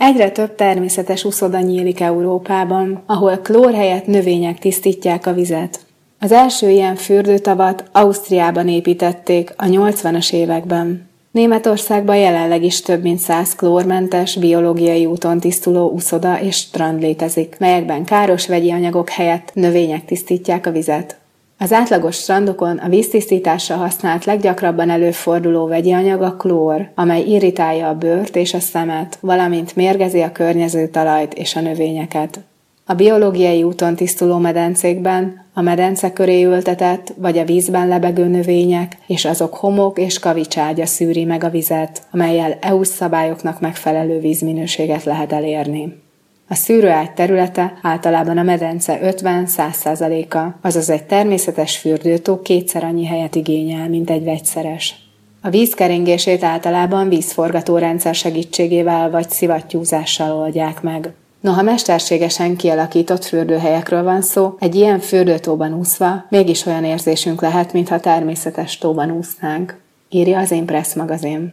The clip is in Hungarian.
Egyre több természetes uszoda nyílik Európában, ahol klór helyett növények tisztítják a vizet. Az első ilyen fürdőtavat Ausztriában építették a 80-as években. Németországban jelenleg is több mint 100 klórmentes, biológiai úton tisztuló uszoda és strand létezik, melyekben káros vegyi anyagok helyett növények tisztítják a vizet. Az átlagos strandokon a víztisztításra használt leggyakrabban előforduló vegyi anyag a klór, amely irritálja a bőrt és a szemet, valamint mérgezi a környező talajt és a növényeket. A biológiai úton tisztuló medencékben a medence köré ültetett vagy a vízben lebegő növények és azok homok és kavicságya szűri meg a vizet, amellyel EU-s szabályoknak megfelelő vízminőséget lehet elérni. A szűrőágy területe általában a medence 50-100%-a, azaz egy természetes fürdőtó kétszer annyi helyet igényel, mint egy vegyszeres. A víz keringését általában vízforgatórendszer segítségével vagy szivattyúzással oldják meg. Noha mesterségesen kialakított fürdőhelyekről van szó, egy ilyen fürdőtóban úszva mégis olyan érzésünk lehet, mintha természetes tóban úsznánk, írja az Impress magazin.